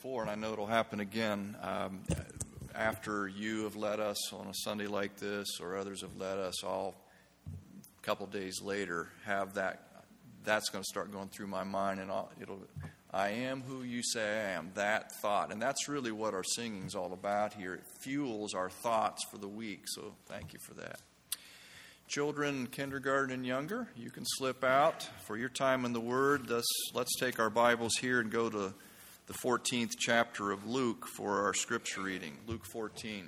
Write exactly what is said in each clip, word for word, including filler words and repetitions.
before, and I know it'll happen again. Um, after you have led us on a Sunday like this, or others have led us, all a couple days later have that. That's going to start going through my mind, and I'll, it'll. I am who you say I am. That thought, and that's really what our singing's all about here. It fuels our thoughts for the week. So thank you for that. Children, kindergarten and younger, you can slip out for your time in the Word. Let's, let's take our Bibles here and go to the fourteenth chapter of Luke for our scripture reading. Luke fourteen.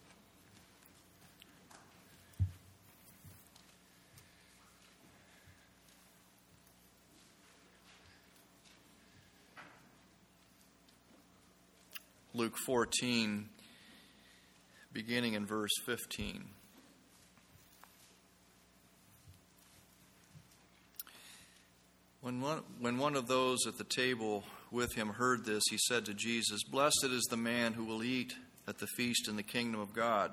Luke fourteen, beginning in verse fifteen. When one, when one of those at the table with him heard this, he said to Jesus, "Blessed is the man who will eat at the feast in the kingdom of God."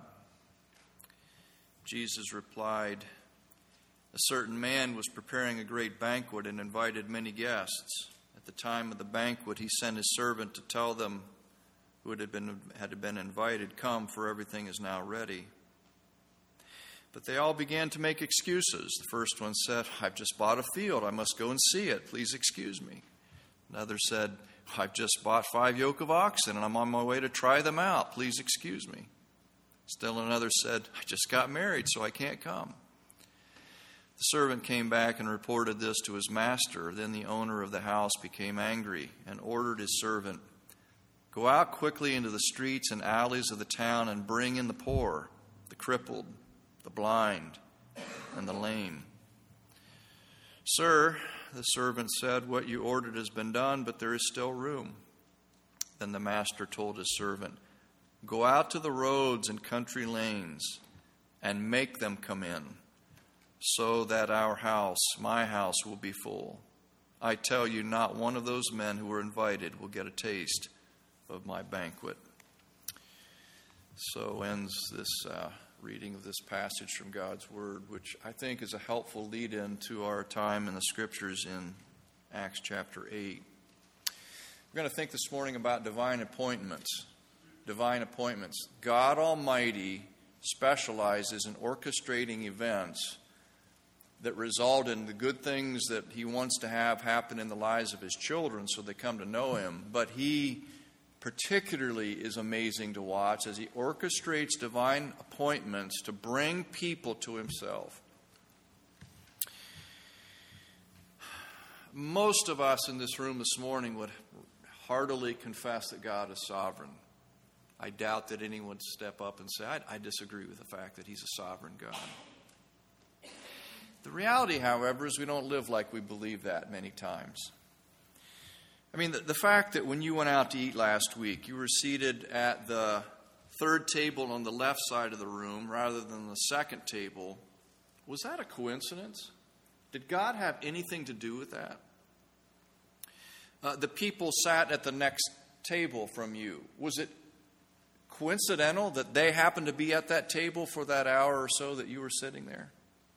Jesus replied, "A certain man was preparing a great banquet and invited many guests. At the time of the banquet, he sent his servant to tell them who had been, had been invited, 'Come, for everything is now ready.' But they all began to make excuses. The first one said, 'I've just bought a field. I must go and see it. Please excuse me.' Another said, 'I've just bought five yoke of oxen, and I'm on my way to try them out. Please excuse me.' Still another said, 'I just got married, so I can't come.' The servant came back and reported this to his master. Then the owner of the house became angry and ordered his servant, 'Go out quickly into the streets and alleys of the town and bring in the poor, the crippled, the blind, and the lame.' 'Sir,' the servant said, 'what you ordered has been done, but there is still room.' Then the master told his servant, 'Go out to the roads and country lanes and make them come in, so that our house, my house, will be full. I tell you, not one of those men who were invited will get a taste of my banquet.'" So ends this uh, reading of this passage from God's Word, which I think is a helpful lead-in to our time in the Scriptures in Acts chapter eight. We're going to think this morning about divine appointments. Divine appointments. God Almighty specializes in orchestrating events that result in the good things that He wants to have happen in the lives of His children so they come to know Him. But He particularly is amazing to watch as He orchestrates divine appointments to bring people to Himself. Most of us in this room this morning would heartily confess that God is sovereign. I doubt that anyone would step up and say, I, I disagree with the fact that He's a sovereign God. The reality, however, is we don't live like we believe that many times. I mean, the, the fact that when you went out to eat last week, you were seated at the third table on the left side of the room rather than the second table, was that a coincidence? Did God have anything to do with that? Uh, the people sat at the next table from you. Was it coincidental that they happened to be at that table for that hour or so that you were sitting there?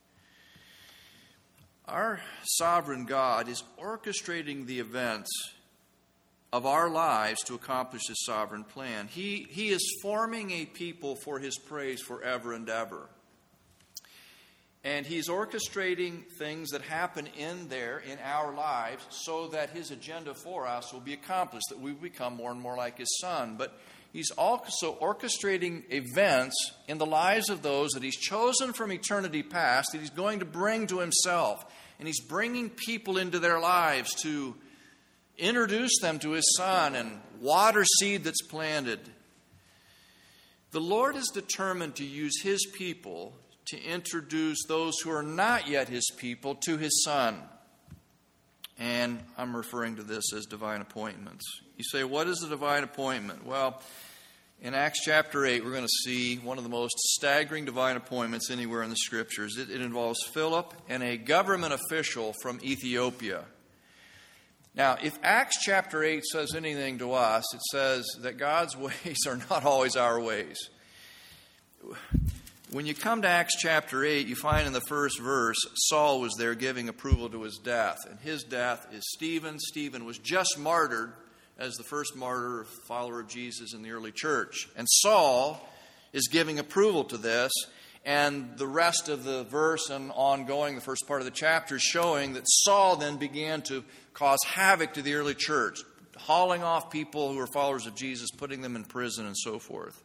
Our sovereign God is orchestrating the events of our lives to accomplish His sovereign plan. He, he is forming a people for His praise forever and ever. And He's orchestrating things that happen in there in our lives so that His agenda for us will be accomplished, that we become more and more like His Son. But He's also orchestrating events in the lives of those that He's chosen from eternity past, that He's going to bring to Himself. And He's bringing people into their lives to introduce them to His Son and water seed that's planted. The Lord is determined to use His people to introduce those who are not yet His people to His Son. And I'm referring to this as divine appointments. You say, what is a divine appointment? Well, in Acts chapter eight, we're going to see one of the most staggering divine appointments anywhere in the Scriptures. It, it involves Philip and a government official from Ethiopia. Now, if Acts chapter eight says anything to us, it says that God's ways are not always our ways. When you come to Acts chapter eight, you find in the first verse, Saul was there giving approval to his death. And his death is Stephen. Stephen was just martyred as the first martyr, follower of Jesus in the early church. And Saul is giving approval to this, and the rest of the verse and ongoing, the first part of the chapter, is showing that Saul then began to cause havoc to the early church, hauling off people who were followers of Jesus, putting them in prison and so forth.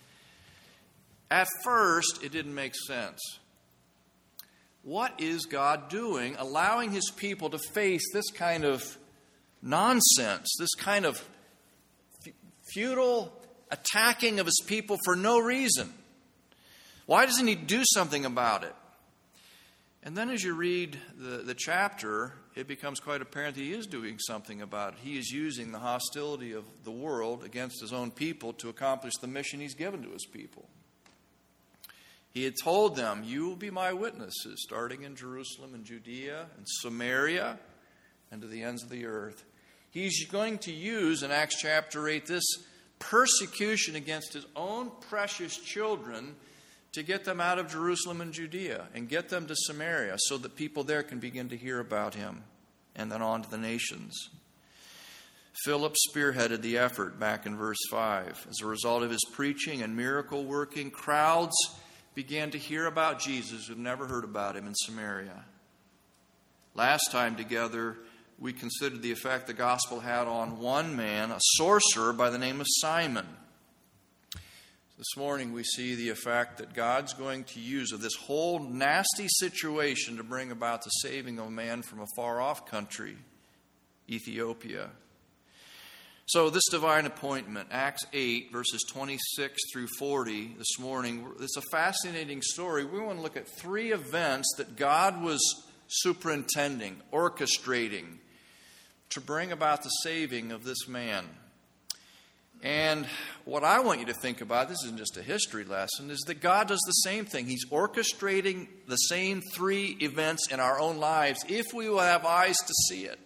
At first, it didn't make sense. What is God doing, allowing his people to face this kind of nonsense, this kind of futile attacking of his people for no reason? Why doesn't he do something about it? And then as you read the, the chapter, it becomes quite apparent that he is doing something about it. He is using the hostility of the world against his own people to accomplish the mission he's given to his people. He had told them, "You will be my witnesses, starting in Jerusalem and Judea and Samaria and to the ends of the earth." He's going to use in Acts chapter eight this persecution against his own precious children to get them out of Jerusalem and Judea and get them to Samaria so that people there can begin to hear about him, and then on to the nations. Philip spearheaded the effort back in verse five. As a result of his preaching and miracle working, crowds began to hear about Jesus who've never heard about him in Samaria. Last time together, we considered the effect the gospel had on one man, a sorcerer by the name of Simon. This morning we see the effect that God's going to use of this whole nasty situation to bring about the saving of a man from a far-off country, Ethiopia. So this divine appointment, Acts eight, verses twenty-six through forty, this morning, it's a fascinating story. We want to look at three events that God was superintending, orchestrating, to bring about the saving of this man. And what I want you to think about, this isn't just a history lesson, is that God does the same thing. He's orchestrating the same three events in our own lives if we will have eyes to see it.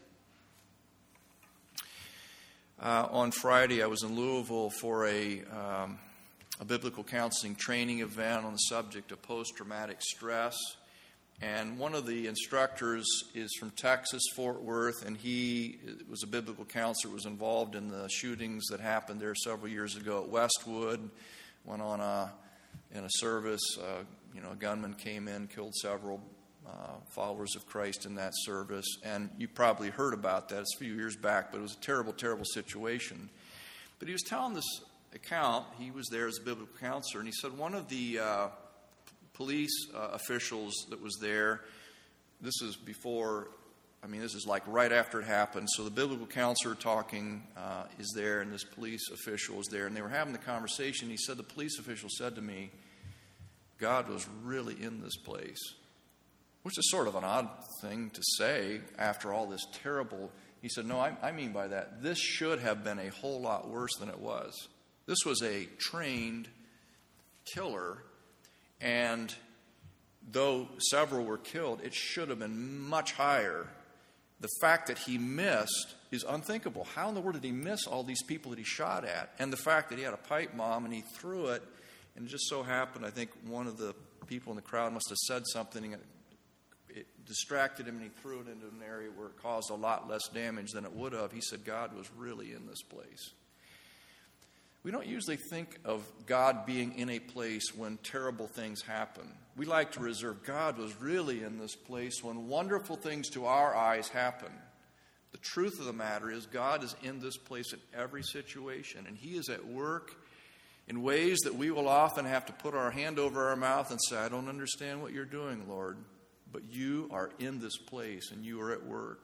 Uh, on Friday, I was in Louisville for a, um, a biblical counseling training event on the subject of post-traumatic stress. And one of the instructors is from Texas, Fort Worth, and he was a biblical counselor, was involved in the shootings that happened there several years ago at Westwood. Went on a, in a service, uh, you know, a gunman came in, killed several uh, followers of Christ in that service. And you probably heard about that. It's a few years back, but it was a terrible, terrible situation. But he was telling this account. He was there as a biblical counselor, and he said one of the uh, police uh, officials that was there, this is before, I mean, this is like right after it happened. So the biblical counselor talking uh, is there, and this police official is there, and they were having the conversation. He said, the police official said to me, "God was really in this place," which is sort of an odd thing to say after all this terrible. He said, no, I, I mean by that, this should have been a whole lot worse than it was. This was a trained killer. And though several were killed, it should have been much higher. The fact that he missed is unthinkable. How in the world did he miss all these people that he shot at? And the fact that he had a pipe bomb and he threw it, and it just so happened, I think one of the people in the crowd must have said something, and it, it distracted him, and he threw it into an area where it caused a lot less damage than it would have. He said God was really in this place. We don't usually think of God being in a place when terrible things happen. We like to reserve God was really in this place when wonderful things to our eyes happen. The truth of the matter is God is in this place in every situation, and he is at work in ways that we will often have to put our hand over our mouth and say, "I don't understand what you're doing, Lord, but you are in this place and you are at work."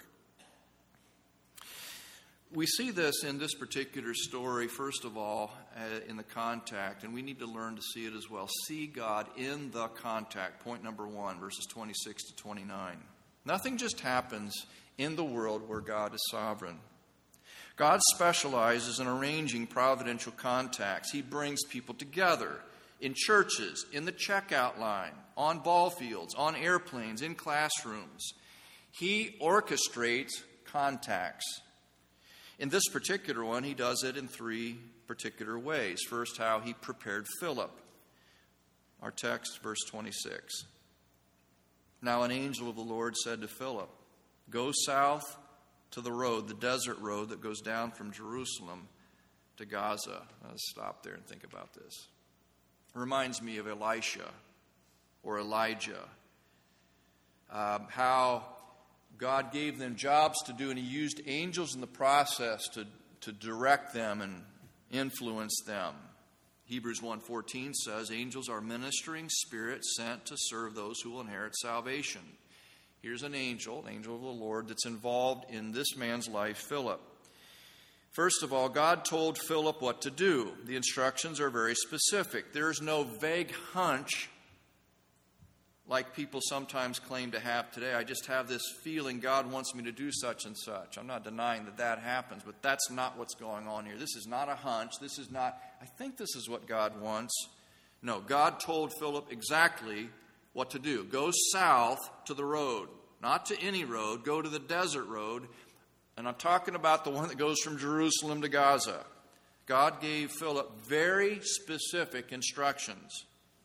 We see this in this particular story, first of all, uh, in the contact, and we need to learn to see it as well. See God in the contact. Point number one, verses twenty-six to twenty-nine. Nothing just happens in the world where God is sovereign. God specializes in arranging providential contacts. He brings people together in churches, in the checkout line, on ball fields, on airplanes, in classrooms. He orchestrates contacts. In this particular one, he does it in three particular ways. First, how he prepared Philip. Our text, verse twenty-six. Now an angel of the Lord said to Philip, "Go south to the road, the desert road that goes down from Jerusalem to Gaza. Let's stop there and think about this. It reminds me of Elisha or Elijah. Um, how God gave them jobs to do, and he used angels in the process to, to direct them and influence them. Hebrews one fourteen says, angels are ministering spirits sent to serve those who will inherit salvation. Here's an angel, an angel of the Lord, that's involved in this man's life, Philip. First of all, God told Philip what to do. The instructions are very specific. There's no vague hunch like people sometimes claim to have today. I just have this feeling God wants me to do such and such. I'm not denying that that happens, but that's not what's going on here. This is not a hunch. This is not, I think this is what God wants. No, God told Philip exactly what to do. Go south to the road, not to any road. Go to the desert road. And I'm talking about the one that goes from Jerusalem to Gaza. God gave Philip very specific instructions.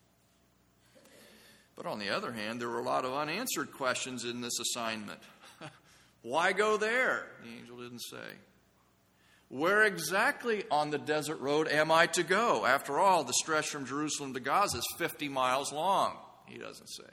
But on the other hand, there were a lot of unanswered questions in this assignment. Why go there? The angel didn't say. Where exactly on the desert road am I to go? After all, the stretch from Jerusalem to Gaza is fifty miles long. He doesn't say.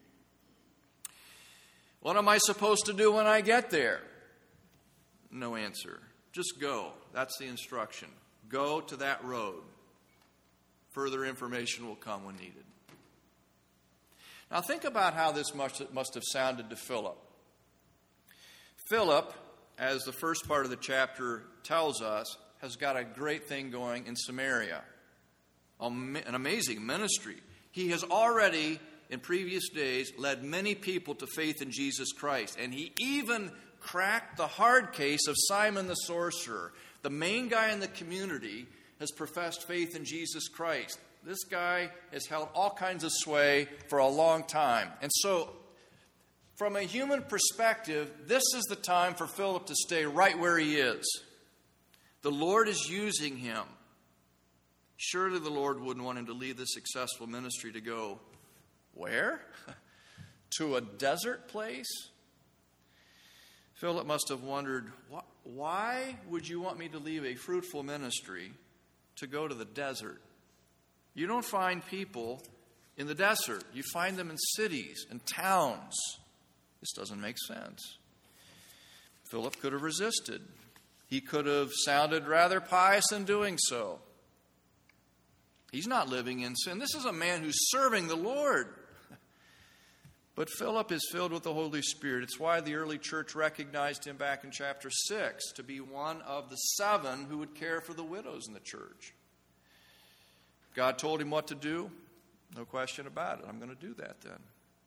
What am I supposed to do when I get there? No answer. Just go. That's the instruction. Go to that road. Further information will come when needed. Now think about how this must, must have sounded to Philip. Philip, as the first part of the chapter tells us, has got a great thing going in Samaria. An amazing ministry. He has already, in previous days, led many people to faith in Jesus Christ. And he even cracked the hard case of Simon the sorcerer. The main guy in the community has professed faith in Jesus Christ. This guy has held all kinds of sway for a long time. And so, from a human perspective, this is the time for Philip to stay right where he is. The Lord is using him. Surely the Lord wouldn't want him to leave this successful ministry to go, where? To a desert place? Philip must have wondered, why would you want me to leave a fruitful ministry to go to the desert? You don't find people in the desert. You find them in cities and towns. This doesn't make sense. Philip could have resisted. He could have sounded rather pious in doing so. He's not living in sin. This is a man who's serving the Lord. But Philip is filled with the Holy Spirit. It's why the early church recognized him back in chapter six to be one of the seven who would care for the widows in the church. God told him what to do. No question about it. I'm going to do that then.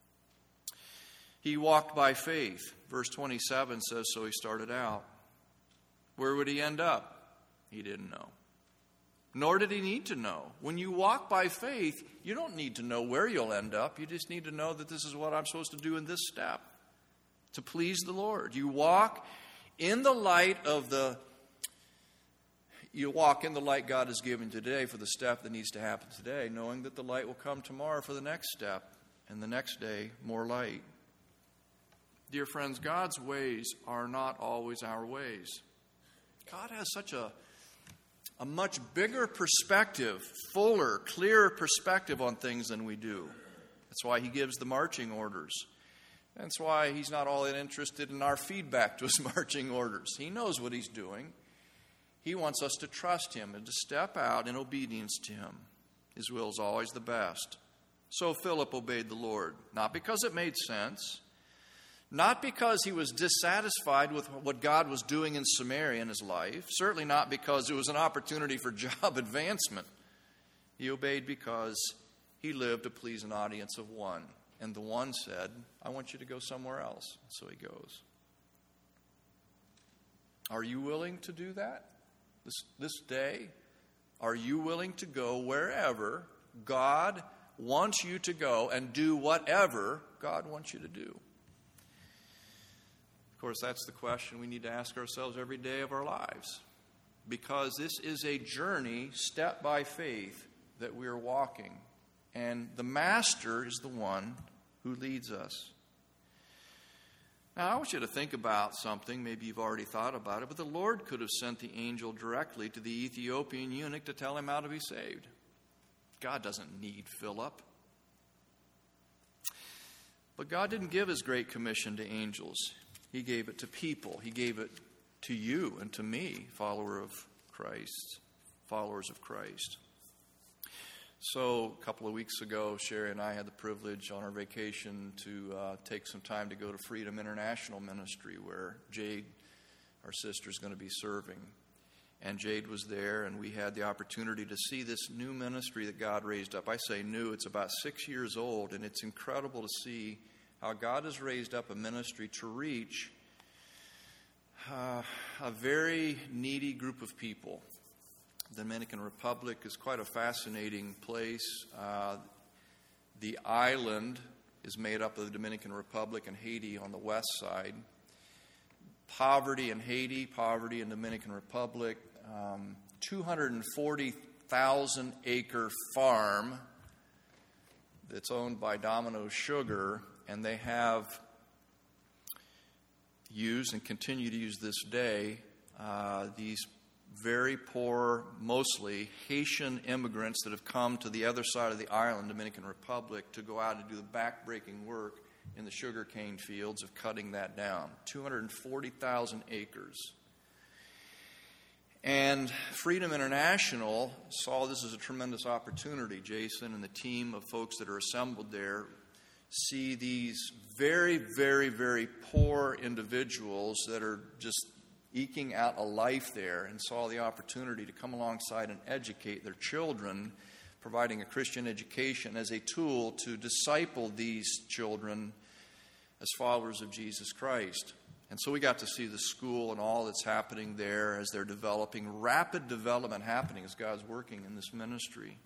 He walked by faith. Verse twenty-seven says, so he started out. Where would he end up? He didn't know. Nor did he need to know. When you walk by faith, you don't need to know where you'll end up. You just need to know that this is what I'm supposed to do in this step to please the Lord. You walk in the light of the You walk in the light God has given today for the step that needs to happen today, knowing that the light will come tomorrow for the next step, and the next day, more light. Dear friends, God's ways are not always our ways. God has such a, a much bigger perspective, fuller, clearer perspective on things than we do. That's why he gives the marching orders. That's why he's not all that interested in our feedback to his marching orders. He knows what he's doing. He wants us to trust him and to step out in obedience to him. His will is always the best. So Philip obeyed the Lord, not because it made sense, not because he was dissatisfied with what God was doing in Samaria in his life, certainly not because it was an opportunity for job advancement. He obeyed because he lived to please an audience of one. And the one said, I want you to go somewhere else. So he goes. Are you willing to do that? This, this day, are you willing to go wherever God wants you to go and do whatever God wants you to do? Of course, that's the question we need to ask ourselves every day of our lives, because this is a journey, step by faith, that we are walking, and the Master is the one who leads us. Now, I want you to think about something. Maybe you've already thought about it, but the Lord could have sent the angel directly to the Ethiopian eunuch to tell him how to be saved. God doesn't need Philip. But God didn't give his great commission to angels. He gave it to people. He gave it to you and to me, follower of Christ, followers of Christ. So a couple of weeks ago, Sherry and I had the privilege on our vacation to uh, take some time to go to Freedom International Ministry, where Jade, our sister, is going to be serving. And Jade was there, and we had the opportunity to see this new ministry that God raised up. I say new, it's about six years old, and it's incredible to see how God has raised up a ministry to reach uh, a very needy group of people. The Dominican Republic is quite a fascinating place. Uh, the island is made up of the Dominican Republic and Haiti on the west side. Poverty in Haiti, poverty in Dominican Republic, um, two hundred forty thousand acre farm that's owned by Domino Sugar, and they have used and continue to use this day uh, these very poor, mostly Haitian immigrants that have come to the other side of the island, Dominican Republic, to go out and do the backbreaking work in the sugarcane fields of cutting that down. two hundred forty thousand acres. And Freedom International saw this as a tremendous opportunity. Jason and the team of folks that are assembled there see these very, very, very poor individuals that are just eking out a life there, and saw the opportunity to come alongside and educate their children, providing a Christian education as a tool to disciple these children as followers of Jesus Christ. And so we got to see the school and all that's happening there as they're developing, rapid development happening as God's working in this ministry.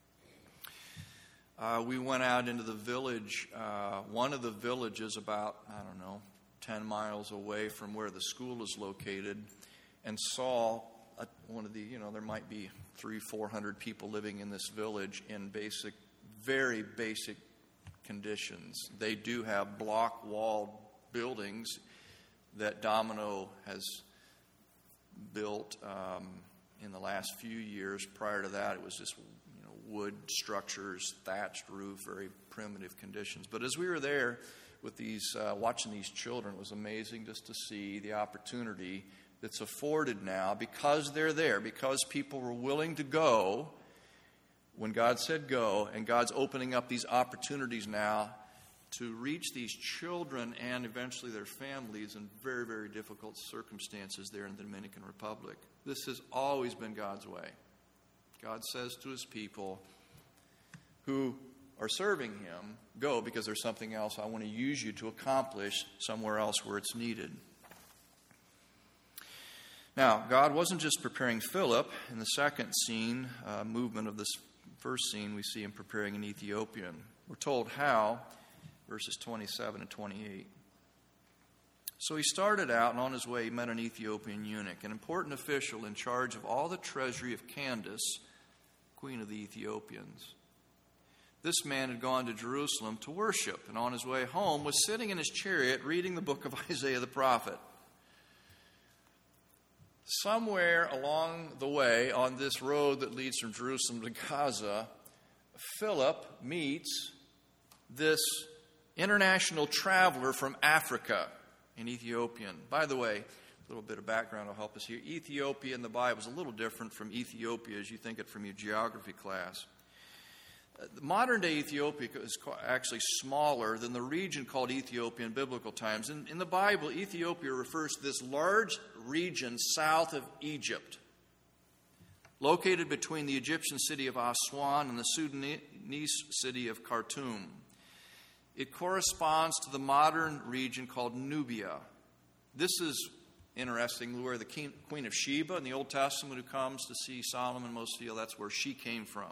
Uh, we went out into the village, uh, one of the villages about, I don't know, ten miles away from where the school is located, and saw a, one of the, you know, there might be three, four hundred people living in this village in basic, very basic conditions. They do have block-walled buildings that Domino has built um, in the last few years. Prior to that, it was just, you know, wood structures, thatched roof, very primitive conditions. But as we were there with these, uh, watching these children, it was amazing just to see the opportunity that's afforded now because they're there, because people were willing to go when God said go, and God's opening up these opportunities now to reach these children and eventually their families in very, very difficult circumstances there in the Dominican Republic. This has always been God's way. God says to his people who are serving him, go, because there's something else I want to use you to accomplish somewhere else where it's needed. Now, God wasn't just preparing Philip. In the second scene, uh, movement of this first scene, we see him preparing an Ethiopian. We're told how, verses twenty-seven and twenty-eight. So he started out, and on his way he met an Ethiopian eunuch, an important official in charge of all the treasury of Candace, queen of the Ethiopians. This man had gone to Jerusalem to worship, and on his way home was sitting in his chariot reading the book of Isaiah the prophet. Somewhere along the way on this road that leads from Jerusalem to Gaza, Philip meets this international traveler from Africa, an Ethiopian. By the way, a little bit of background will help us here. Ethiopia in the Bible is a little different from Ethiopia as you think it from your geography class. The modern-day Ethiopia is actually smaller than the region called Ethiopia in biblical times. In, in the Bible, Ethiopia refers to this large region south of Egypt, located between the Egyptian city of Aswan and the Sudanese city of Khartoum. It corresponds to the modern region called Nubia. This is interesting, where the king, Queen of Sheba in the Old Testament who comes to see Solomon, most feel that's where she came from.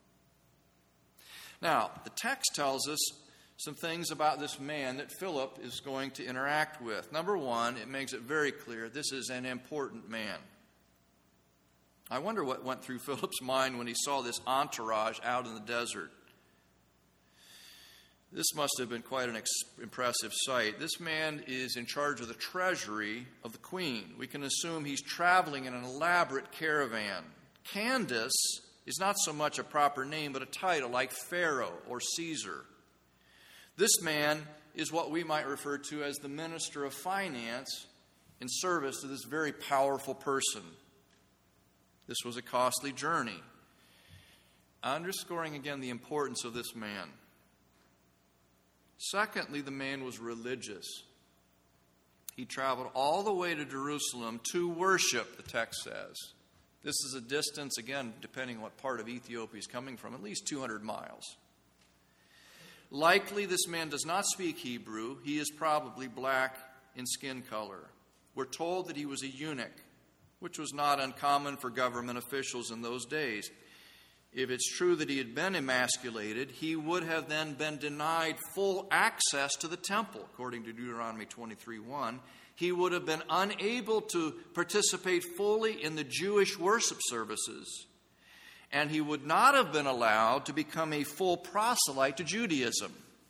Now, the text tells us some things about this man that Philip is going to interact with. Number one, it makes it very clear this is an important man. I wonder what went through Philip's mind when he saw this entourage out in the desert. This must have been quite an ex- impressive sight. This man is in charge of the treasury of the queen. We can assume he's traveling in an elaborate caravan. Candace is not so much a proper name, but a title like Pharaoh or Caesar. This man is what we might refer to as the minister of finance in service to this very powerful person. This was a costly journey, underscoring again the importance of this man. Secondly, the man was religious. He traveled all the way to Jerusalem to worship, the text says. This is a distance, again, depending on what part of Ethiopia he's coming from, at least two hundred miles. Likely, this man does not speak Hebrew. He is probably black in skin color. We're told that he was a eunuch, which was not uncommon for government officials in those days. If it's true that he had been emasculated, he would have then been denied full access to the temple, according to Deuteronomy twenty-three one. He would have been unable to participate fully in the Jewish worship services, and he would not have been allowed to become a full proselyte to Judaism.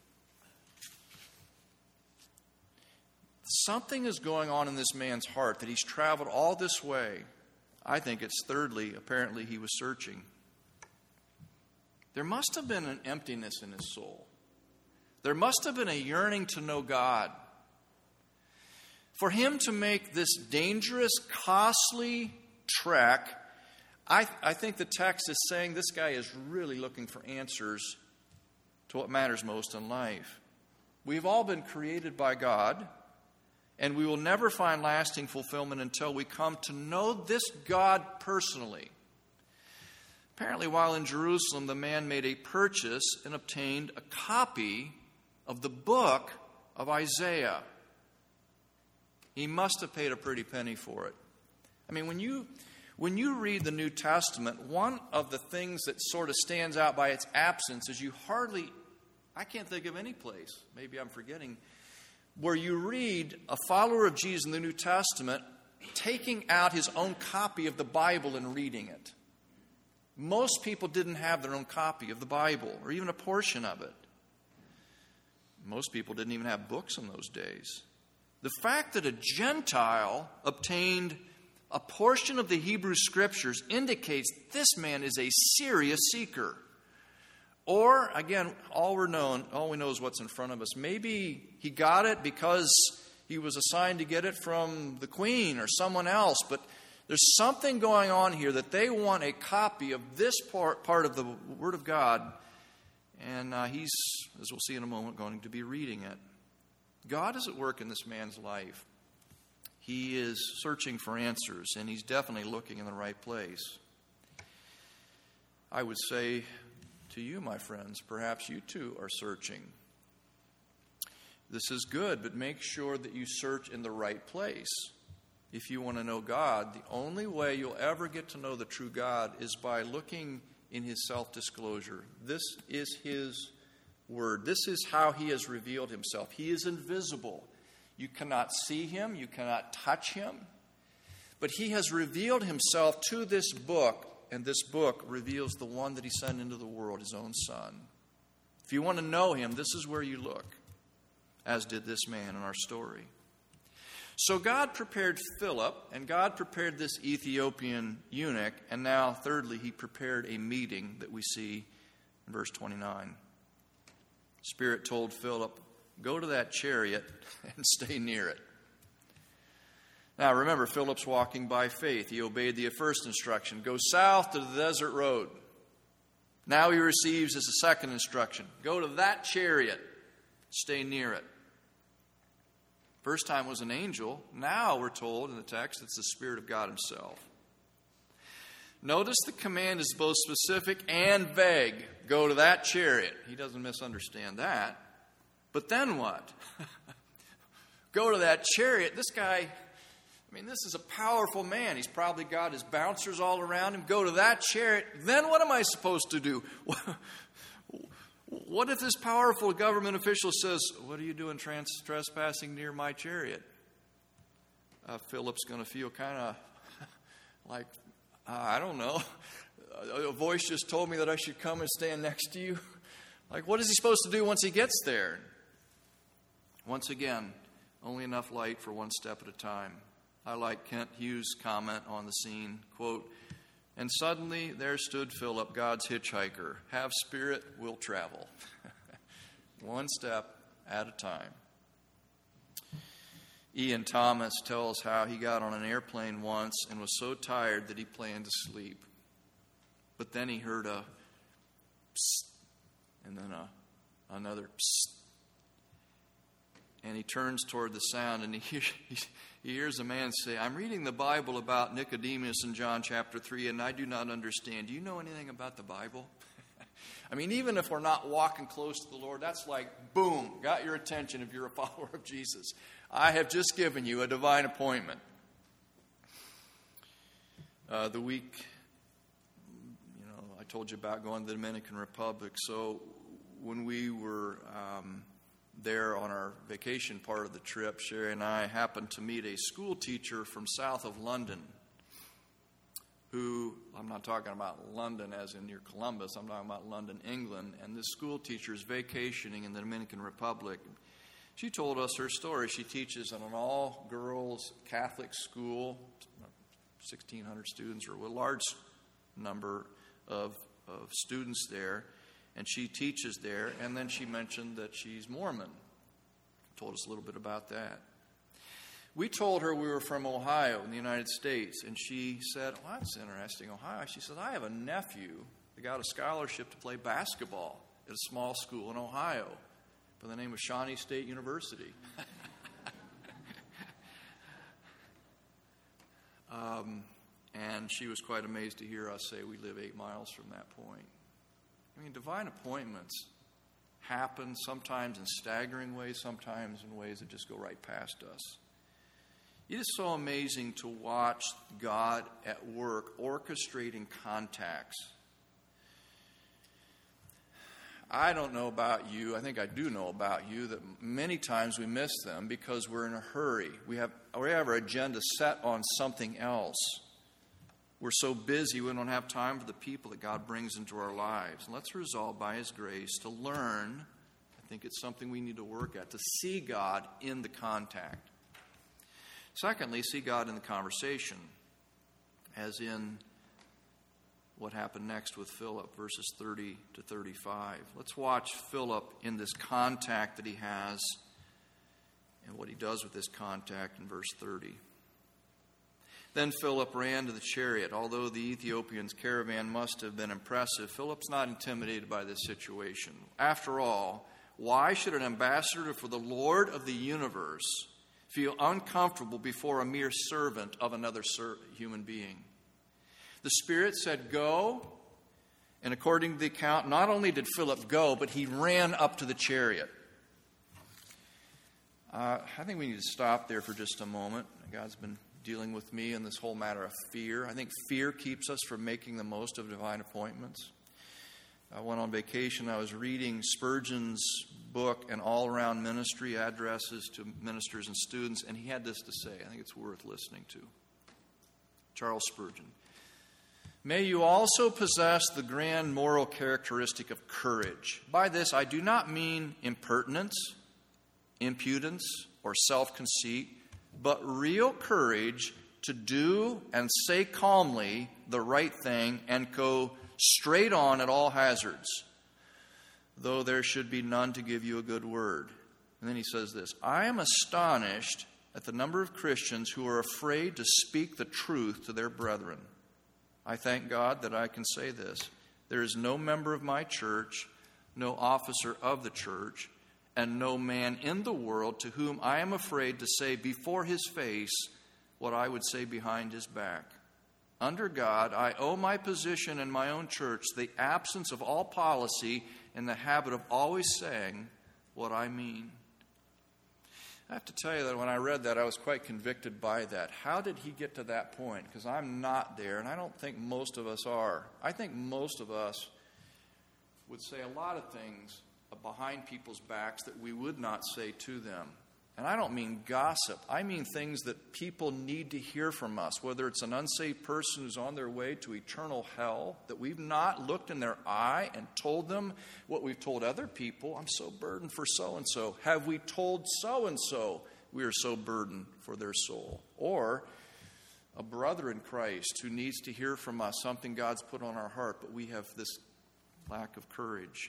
Something is going on in this man's heart that he's traveled all this way. I think it's thirdly, apparently he was searching. There must have been an emptiness in his soul. There must have been a yearning to know God. For him to make this dangerous, costly trek, I, I think the text is saying this guy is really looking for answers to what matters most in life. We've all been created by God, and we will never find lasting fulfillment until we come to know this God personally. Apparently, while in Jerusalem, the man made a purchase and obtained a copy of the book of Isaiah. He must have paid a pretty penny for it. I mean, when you when you read the New Testament, one of the things that sort of stands out by its absence is you hardly, I can't think of any place, maybe I'm forgetting, where you read a follower of Jesus in the New Testament taking out his own copy of the Bible and reading it. Most people didn't have their own copy of the Bible, or even a portion of it. Most people didn't even have books in those days. The fact that a Gentile obtained a portion of the Hebrew Scriptures indicates this man is a serious seeker. Or, again, all we're known, all we know is what's in front of us. Maybe he got it because he was assigned to get it from the queen or someone else, but there's something going on here that they want a copy of this part, part of the Word of God, and uh, he's, as we'll see in a moment, going to be reading it. God is at work in this man's life. He is searching for answers, and he's definitely looking in the right place. I would say to you, my friends, perhaps you too are searching. This is good, but make sure that you search in the right place. If you want to know God, the only way you'll ever get to know the true God is by looking in his self-disclosure. This is his word. This is how he has revealed himself. He is invisible. You cannot see him. You cannot touch him. But he has revealed himself to this book, and this book reveals the one that he sent into the world, his own Son. If you want to know him, this is where you look, as did this man in our story. So God prepared Philip, and God prepared this Ethiopian eunuch, and now, thirdly, he prepared a meeting that we see in verse twenty-nine. Spirit told Philip, go to that chariot and stay near it. Now, remember, Philip's walking by faith. He obeyed the first instruction, go south to the desert road. Now he receives as a second instruction, go to that chariot, stay near it. First time was an angel. Now we're told in the text it's the Spirit of God himself. Notice the command is both specific and vague. Go to that chariot. He doesn't misunderstand that. But then what? Go to that chariot. This guy, I mean, this is a powerful man. He's probably got his bouncers all around him. Go to that chariot. Then what am I supposed to do? What if this powerful government official says, what are you doing trans- trespassing near my chariot? Uh, Philip's going to feel kind of like, uh, I don't know. A voice just told me that I should come and stand next to you. Like, what is he supposed to do once he gets there? Once again, only enough light for one step at a time. I like Kent Hughes' comment on the scene, quote, "And suddenly there stood Philip, God's hitchhiker. Have spirit, will travel." One step at a time. Ian Thomas tells how he got on an airplane once and was so tired that he planned to sleep. But then he heard a psst, and then a, another psst. And he turns toward the sound, and he, hear, he, he hears a man say, "I'm reading the Bible about Nicodemus in John chapter three, and I do not understand. Do you know anything about the Bible?" I mean, even if we're not walking close to the Lord, that's like, boom, got your attention if you're a follower of Jesus. I have just given you a divine appointment. Uh, the week, you know, I told you about going to the Dominican Republic. So when we were um, there on our vacation part of the trip, Sherry and I happened to meet a school teacher from south of London who, I'm not talking about London as in near Columbus, I'm talking about London, England, and this school teacher is vacationing in the Dominican Republic. She told us her story. She teaches in an all-girls Catholic school, sixteen hundred students, or a large number of, of students there, and she teaches there, and then she mentioned that she's Mormon. Told us a little bit about that. We told her we were from Ohio in the United States, and she said, "Well, that's interesting, Ohio." She said, "I have a nephew that got a scholarship to play basketball at a small school in Ohio by the name of Shawnee State University." um, and she was quite amazed to hear us say we live eight miles from that point. I mean, divine appointments happen sometimes in staggering ways, sometimes in ways that just go right past us. It is so amazing to watch God at work orchestrating contacts. I don't know about you. I think I do know about you that many times we miss them because we're in a hurry. We have, we have our agenda set on something else. We're so busy we don't have time for the people that God brings into our lives. And let's resolve by His grace to learn. I think it's something we need to work at, to see God in the contact. Secondly, see God in the conversation, as in what happened next with Philip, verses thirty to thirty-five. Let's watch Philip in this contact that he has and what he does with this contact in verse thirty. Then Philip ran to the chariot. Although the Ethiopian's caravan must have been impressive, Philip's not intimidated by this situation. After all, why should an ambassador for the Lord of the universe feel uncomfortable before a mere servant of another ser- human being? The Spirit said, "Go." And according to the account, not only did Philip go, but he ran up to the chariot. Uh, I think we need to stop there for just a moment. God's been dealing with me in this whole matter of fear. I think fear keeps us from making the most of divine appointments. I went on vacation. I was reading Spurgeon's book, An All-Around Ministry, Addresses to Ministers and Students, and he had this to say. I think it's worth listening to. Charles Spurgeon. "May you also possess the grand moral characteristic of courage. By this I do not mean impertinence, impudence, or self-conceit, but real courage to do and say calmly the right thing and go straight on at all hazards, though there should be none to give you a good word." And then he says this, "I am astonished at the number of Christians who are afraid to speak the truth to their brethren. I thank God that I can say this. There is no member of my church, no officer of the church, and no man in the world to whom I am afraid to say before his face what I would say behind his back. Under God, I owe my position in my own church the absence of all policy and the habit of always saying what I mean." I have to tell you that when I read that, I was quite convicted by that. How did he get to that point? Because I'm not there, and I don't think most of us are. I think most of us would say a lot of things behind people's backs that we would not say to them. And I don't mean gossip. I mean things that people need to hear from us, whether it's an unsaved person who's on their way to eternal hell, that we've not looked in their eye and told them what we've told other people. I'm so burdened for so-and-so. Have we told so-and-so we are so burdened for their soul? Or a brother in Christ who needs to hear from us something God's put on our heart, but we have this lack of courage.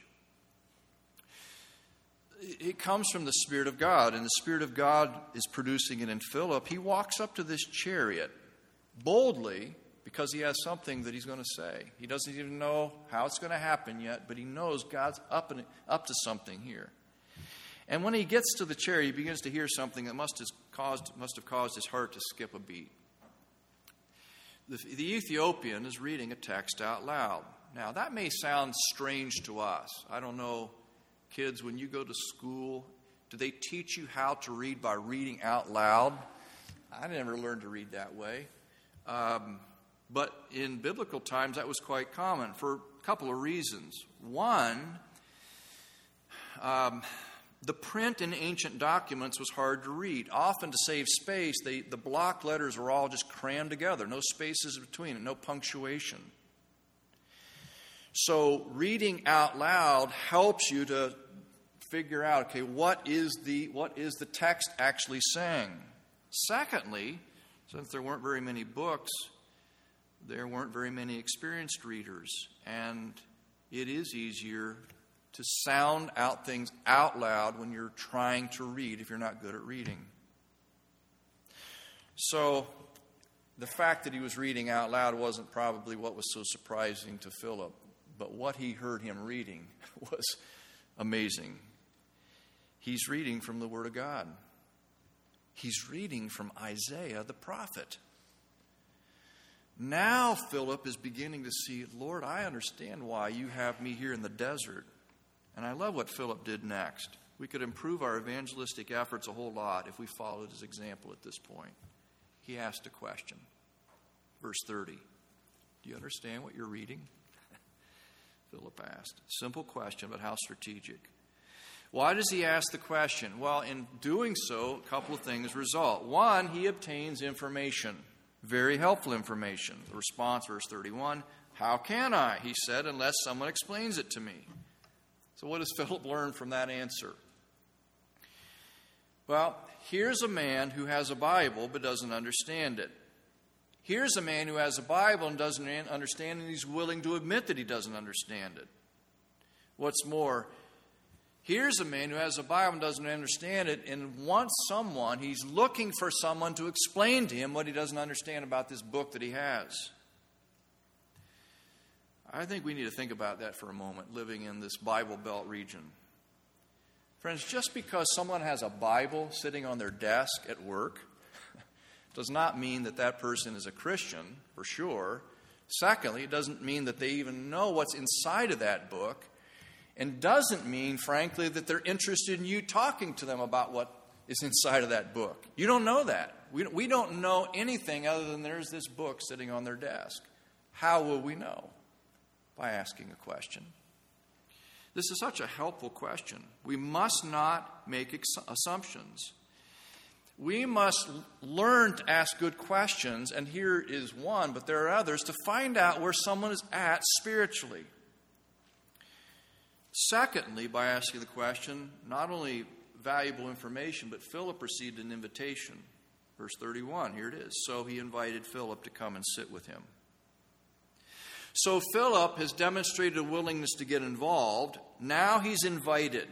It comes from the Spirit of God, and the Spirit of God is producing it in Philip. He walks up to this chariot boldly because he has something that he's going to say. He doesn't even know how it's going to happen yet, but he knows God's up, and, up to something here. And when he gets to the chariot, he begins to hear something that must have caused, must have caused his heart to skip a beat. The, the Ethiopian is reading a text out loud. Now, that may sound strange to us. I don't know. Kids, when you go to school, do they teach you how to read by reading out loud? I never learned to read that way. Um, but in biblical times, that was quite common for a couple of reasons. One, um, the print in ancient documents was hard to read. Often, to save space, they, the block letters were all just crammed together, no spaces between it, no punctuation. So reading out loud helps you to figure out, okay, what is the what is the text actually saying? Secondly, since there weren't very many books, there weren't very many experienced readers, and it is easier to sound out things out loud when you're trying to read if you're not good at reading. So the fact that he was reading out loud wasn't probably what was so surprising to Philip, but what he heard him reading was amazing. He's reading from the Word of God. He's reading from Isaiah the prophet. Now Philip is beginning to see, Lord, I understand why you have me here in the desert. And I love what Philip did next. We could improve our evangelistic efforts a whole lot if we followed his example at this point. He asked a question. Verse thirty. Do you understand what you're reading? Philip asked. Simple question, but how strategic. Why does he ask the question? Well, in doing so, a couple of things result. One, he obtains information, very helpful information. The response, verse thirty-one, how can I, he said, unless someone explains it to me? So what does Philip learn from that answer? Well, here's a man who has a Bible but doesn't understand it. Here's a man who has a Bible and doesn't understand, and he's willing to admit that he doesn't understand it. What's more, here's a man who has a Bible and doesn't understand it and wants someone, he's looking for someone to explain to him what he doesn't understand about this book that he has. I think we need to think about that for a moment, living in this Bible Belt region. Friends, just because someone has a Bible sitting on their desk at work does not mean that that person is a Christian, for sure. Secondly, it doesn't mean that they even know what's inside of that book, and doesn't mean, frankly, that they're interested in you talking to them about what is inside of that book. You don't know that. We, we don't know anything other than there's this book sitting on their desk. How will we know? By asking a question. This is such a helpful question. We must not make ex- assumptions. We must learn to ask good questions, and here is one, but there are others, to find out where someone is at spiritually. Secondly, by asking the question, not only valuable information, but Philip received an invitation. Verse thirty-one, here it is. So he invited Philip to come and sit with him. So Philip has demonstrated a willingness to get involved. Now he's invited.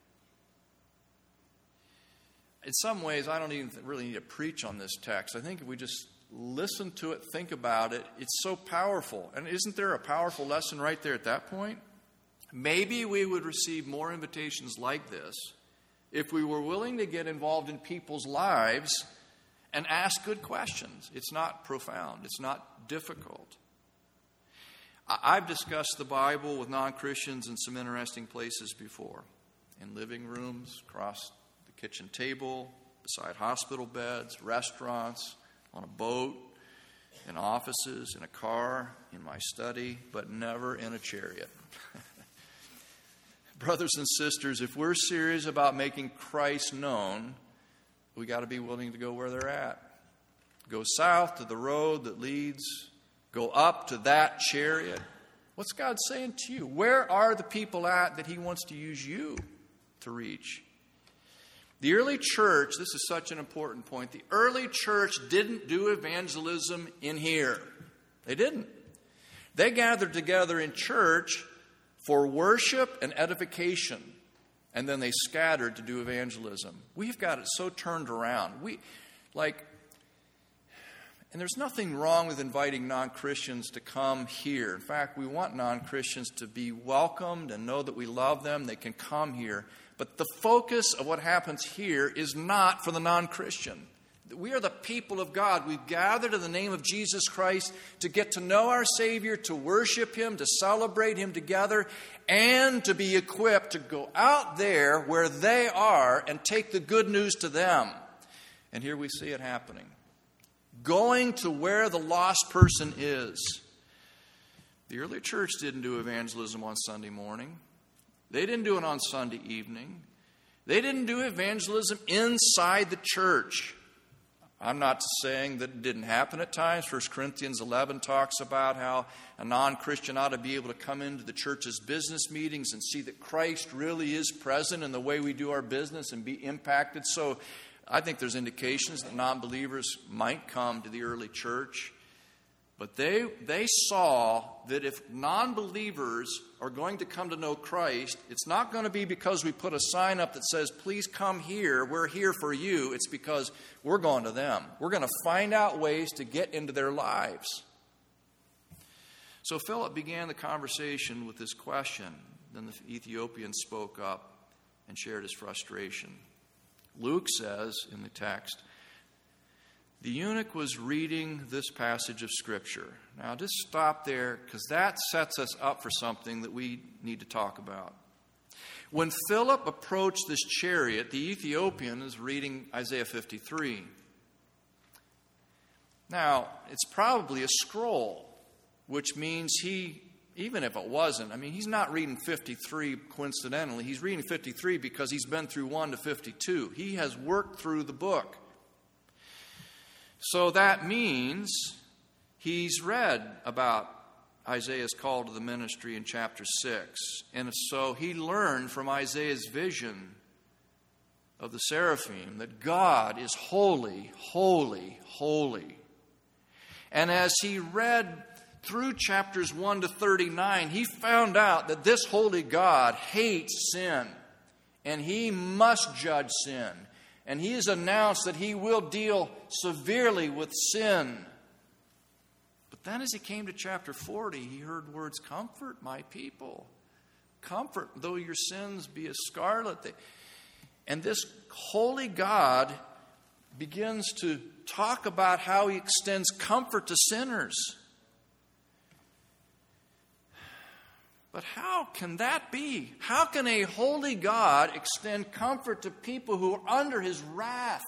In some ways, I don't even really need to preach on this text. I think if we just listen to it, think about it, it's so powerful. And isn't there a powerful lesson right there at that point? Maybe we would receive more invitations like this if we were willing to get involved in people's lives and ask good questions. It's not profound. It's not difficult. I've discussed the Bible with non-Christians in some interesting places before. In living rooms, across the kitchen table, beside hospital beds, restaurants, on a boat, in offices, in a car, in my study, but never in a chariot. Brothers and sisters, if we're serious about making Christ known, we got to be willing to go where they're at. Go south to the road that leads. Go up to that chariot. What's God saying to you? Where are the people at that he wants to use you to reach? The early church, this is such an important point, the early church didn't do evangelism in here. They didn't. They gathered together in church for worship and edification, and then they scattered to do evangelism. We've got it so turned around. We, like, and there's nothing wrong with inviting non-Christians to come here. In fact, we want non-Christians to be welcomed and know that we love them. They can come here. But the focus of what happens here is not for the non-Christian. We are the people of God. We've gathered in the name of Jesus Christ to get to know our Savior, to worship him, to celebrate him together, and to be equipped to go out there where they are and take the good news to them. And here we see it happening. Going to where the lost person is. The early church didn't do evangelism on Sunday morning. They didn't do it on Sunday evening. They didn't do evangelism inside the church. I'm not saying that it didn't happen at times. First Corinthians eleven talks about how a non-Christian ought to be able to come into the church's business meetings and see that Christ really is present in the way we do our business and be impacted. So I think there's indications that non-believers might come to the early church. But they they saw that if non-believers are going to come to know Christ, it's not going to be because we put a sign up that says, please come here, we're here for you. It's because we're going to them. We're going to find out ways to get into their lives. So Philip began the conversation with this question. Then the Ethiopian spoke up and shared his frustration. Luke says in the text, the eunuch was reading this passage of Scripture. Now, just stop there, because that sets us up for something that we need to talk about. When Philip approached this chariot, the Ethiopian is reading Isaiah fifty-three. Now, it's probably a scroll, which means he, even if it wasn't, I mean, he's not reading fifty-three coincidentally. He's reading fifty-three because he's been through one to fifty-two. He has worked through the book. So that means he's read about Isaiah's call to the ministry in chapter six. And so he learned from Isaiah's vision of the seraphim that God is holy, holy, holy. And as he read through chapters one to thirty-nine, he found out that this holy God hates sin, and he must judge sin. And he has announced that he will deal severely with sin. But then as he came to chapter forty, he heard words, comfort my people. Comfort, though your sins be as scarlet. They... And this holy God begins to talk about how he extends comfort to sinners. But how can that be? How can a holy God extend comfort to people who are under his wrath?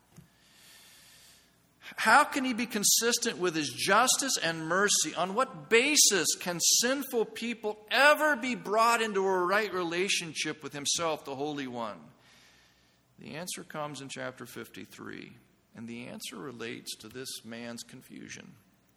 How can he be consistent with his justice and mercy? On what basis can sinful people ever be brought into a right relationship with himself, the Holy One? The answer comes in chapter fifty-three, and the answer relates to this man's confusion.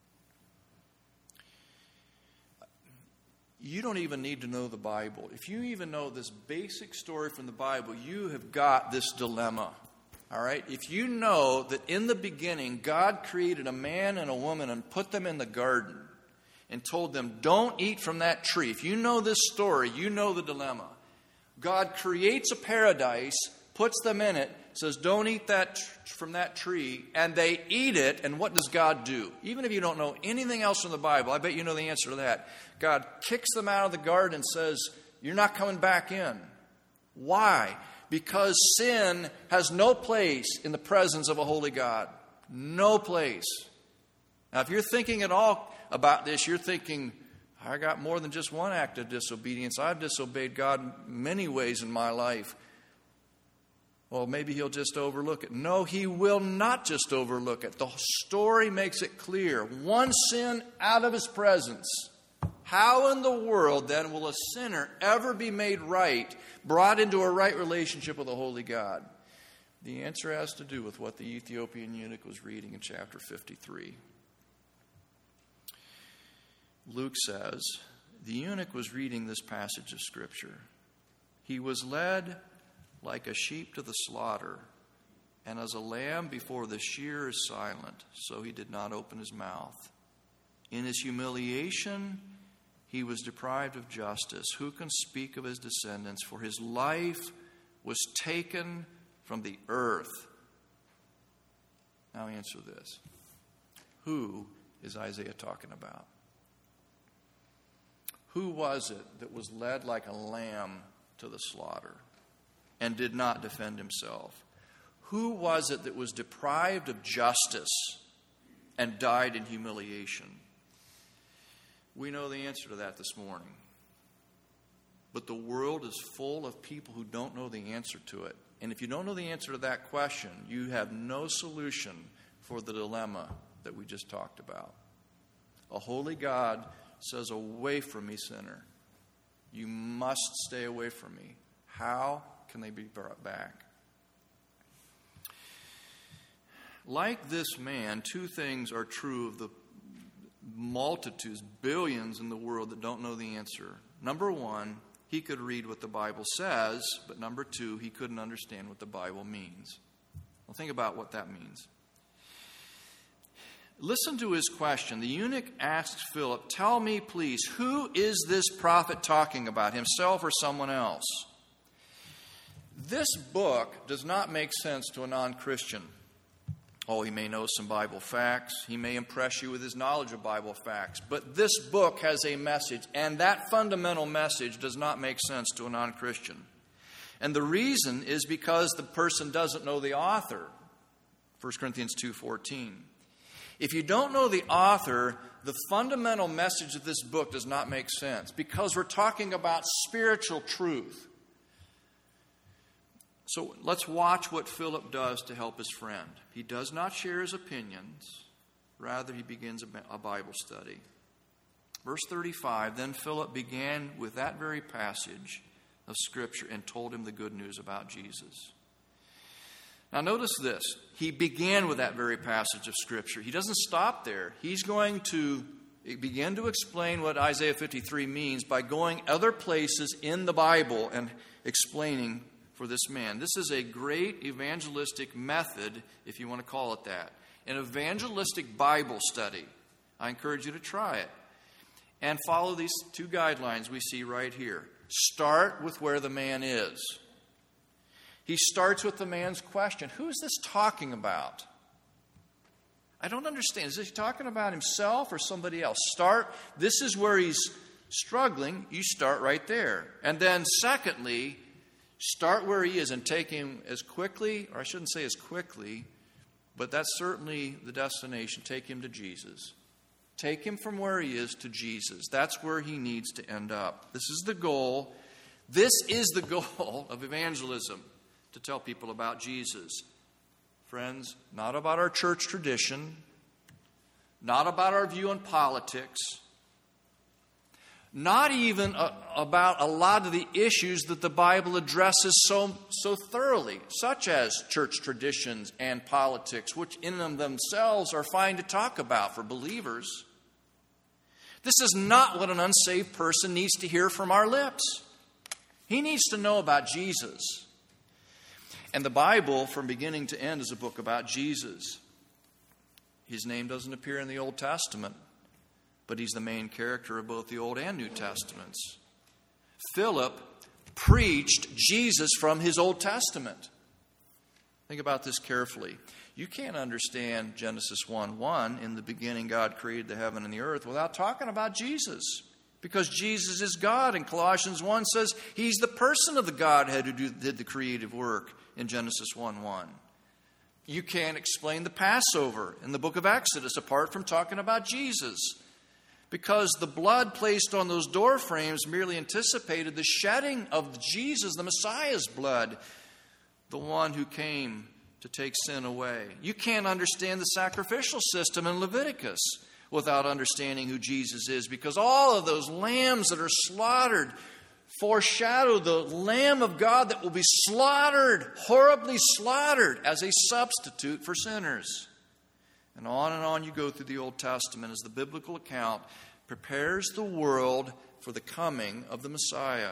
You don't even need to know the Bible. If you even know this basic story from the Bible, you have got this dilemma. All right? If you know that in the beginning, God created a man and a woman and put them in the garden and told them, don't eat from that tree. If you know this story, you know the dilemma. God creates a paradise, puts them in it, says, don't eat that tr- from that tree, and they eat it, and what does God do? Even if you don't know anything else from the Bible, I bet you know the answer to that. God kicks them out of the garden and says, you're not coming back in. Why? Because sin has no place in the presence of a holy God. No place. Now, if you're thinking at all about this, you're thinking, I got more than just one act of disobedience. I've disobeyed God many ways in my life. Well, maybe he'll just overlook it. No, he will not just overlook it. The story makes it clear. One sin out of his presence. How in the world, then, will a sinner ever be made right, brought into a right relationship with a holy God? The answer has to do with what the Ethiopian eunuch was reading in chapter fifty-three. Luke says, the eunuch was reading this passage of Scripture. He was led like a sheep to the slaughter, and as a lamb before the shearer is silent, so he did not open his mouth. In his humiliation, he was deprived of justice. Who can speak of his descendants? For his life was taken from the earth. Now answer this. Who is Isaiah talking about? Who was it that was led like a lamb to the slaughter and did not defend himself? Who was it that was deprived of justice and died in humiliation? We know the answer to that this morning. But the world is full of people who don't know the answer to it. And if you don't know the answer to that question, you have no solution for the dilemma that we just talked about. A holy God says, away from me, sinner. You must stay away from me. How can they be brought back? Like this man, two things are true of the multitudes, billions in the world that don't know the answer. Number one, he could read what the Bible says, but number two, he couldn't understand what the Bible means. Well, think about what that means. Listen to his question. The eunuch asked Philip, tell me, please, who is this prophet talking about, himself or someone else? This book does not make sense to a non-Christian. Oh, he may know some Bible facts. He may impress you with his knowledge of Bible facts. But this book has a message, and that fundamental message does not make sense to a non-Christian. And the reason is because the person doesn't know the author. First Corinthians two fourteen. If you don't know the author, the fundamental message of this book does not make sense, because we're talking about spiritual truth. So let's watch what Philip does to help his friend. He does not share his opinions. Rather, he begins a Bible study. Verse thirty-five, then Philip began with that very passage of Scripture and told him the good news about Jesus. Now notice this. He began with that very passage of Scripture. He doesn't stop there. He's going to begin to explain what Isaiah fifty-three means by going other places in the Bible and explaining for this man. This is a great evangelistic method, if you want to call it that. An evangelistic Bible study. I encourage you to try it. And follow these two guidelines we see right here. Start with where the man is. He starts with the man's question. Who is this talking about? I don't understand. Is he talking about himself or somebody else? Start. This is where he's struggling. You start right there. And then secondly, start where he is and take him as quickly, or I shouldn't say as quickly, but that's certainly the destination. Take him to Jesus. Take him from where he is to Jesus. That's where he needs to end up. This is the goal. This is the goal of evangelism, to tell people about Jesus. Friends, not about our church tradition, not about our view on politics, not even a, about a lot of the issues that the Bible addresses so, so thoroughly, such as church traditions and politics, which in and of themselves are fine to talk about for believers. This is not what an unsaved person needs to hear from our lips. He needs to know about Jesus. And the Bible, from beginning to end, is a book about Jesus. His name doesn't appear in the Old Testament, but he's the main character of both the Old and New Testaments. Philip preached Jesus from his Old Testament. Think about this carefully. You can't understand Genesis one one, in the beginning God created the heaven and the earth, without talking about Jesus. Because Jesus is God, and Colossians one says he's the person of the Godhead who do, did the creative work in Genesis one one. You can't explain the Passover in the book of Exodus apart from talking about Jesus. Because the blood placed on those door frames merely anticipated the shedding of Jesus, the Messiah's blood, the one who came to take sin away. You can't understand the sacrificial system in Leviticus without understanding who Jesus is, because all of those lambs that are slaughtered foreshadow the Lamb of God that will be slaughtered, horribly slaughtered, as a substitute for sinners. And on and on you go through the Old Testament as the biblical account prepares the world for the coming of the Messiah.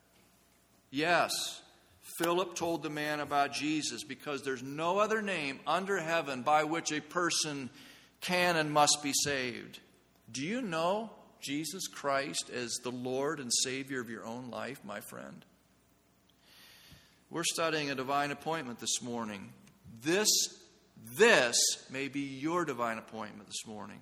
Yes, Philip told the man about Jesus because there's no other name under heaven by which a person can and must be saved. Do you know Jesus Christ as the Lord and Savior of your own life, my friend? We're studying a divine appointment this morning. This, this may be your divine appointment this morning.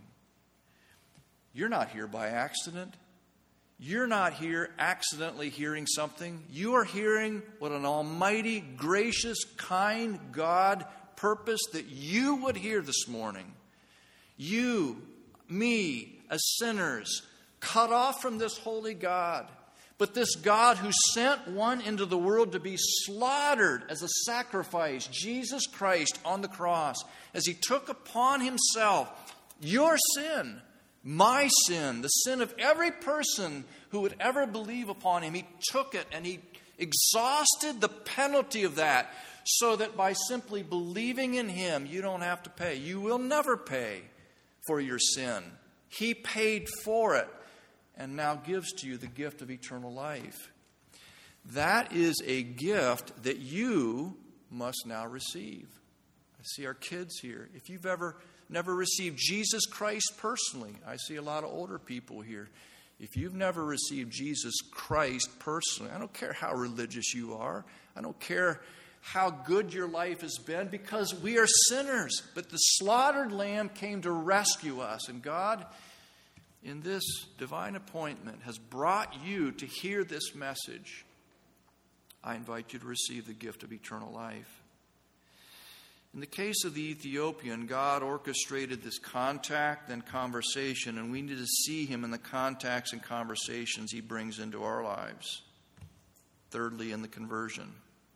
You're not here by accident. You're not here accidentally hearing something. You are hearing what an almighty, gracious, kind God purposed that you would hear this morning. You, me, as sinners, cut off from this holy God. But this God who sent one into the world to be slaughtered as a sacrifice, Jesus Christ on the cross, as he took upon himself your sin, my sin, the sin of every person who would ever believe upon him. He took it and he exhausted the penalty of that so that by simply believing in him, you don't have to pay. You will never pay for your sin. He paid for it and now gives to you the gift of eternal life. That is a gift that you must now receive. I see our kids here. If you've ever never received Jesus Christ personally, I see a lot of older people here. If you've never received Jesus Christ personally, I don't care how religious you are. I don't care how good your life has been, because we are sinners. But the slaughtered lamb came to rescue us. And God, in this divine appointment, has brought you to hear this message. I invite you to receive the gift of eternal life. In the case of the Ethiopian, God orchestrated this contact and conversation, and we need to see him in the contacts and conversations he brings into our lives. Thirdly, in the conversion.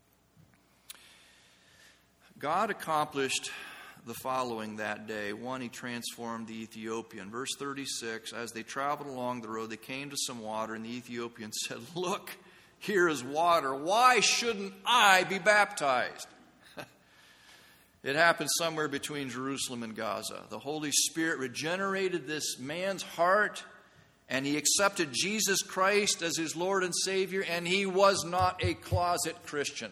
God accomplished the following that day. One, he transformed the Ethiopian. Verse thirty-six, as they traveled along the road, they came to some water, and the Ethiopian said, "Look, here is water. Why shouldn't I be baptized?" It happened somewhere between Jerusalem and Gaza. The Holy Spirit regenerated this man's heart, and he accepted Jesus Christ as his Lord and Savior, and he was not a closet Christian.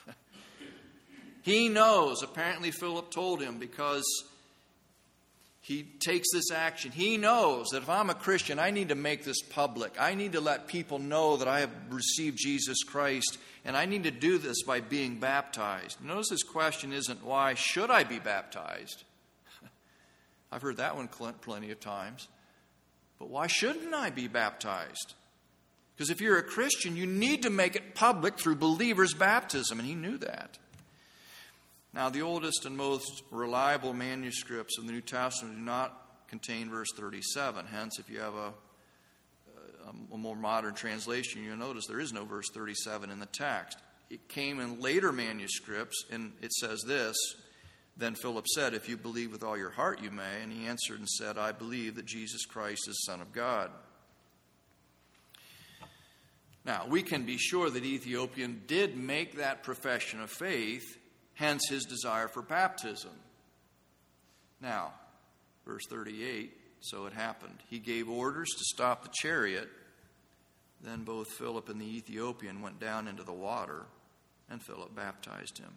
He knows, apparently Philip told him, because he takes this action. He knows that if I'm a Christian, I need to make this public. I need to let people know that I have received Jesus Christ, and I need to do this by being baptized. Notice his question isn't, why should I be baptized? I've heard that one plenty of times. But why shouldn't I be baptized? Because if you're a Christian, you need to make it public through believers' baptism, and he knew that. Now, the oldest and most reliable manuscripts of the New Testament do not contain verse thirty-seven. Hence, if you have a, a, a more modern translation, you'll notice there is no verse thirty-seven in the text. It came in later manuscripts, and it says this, "Then Philip said, 'If you believe with all your heart, you may.' And he answered and said, 'I believe that Jesus Christ is the Son of God.'" Now, we can be sure that Ethiopian did make that profession of faith, hence his desire for baptism. Now, verse thirty-eight, so it happened. He gave orders to stop the chariot. Then both Philip and the Ethiopian went down into the water, and Philip baptized him.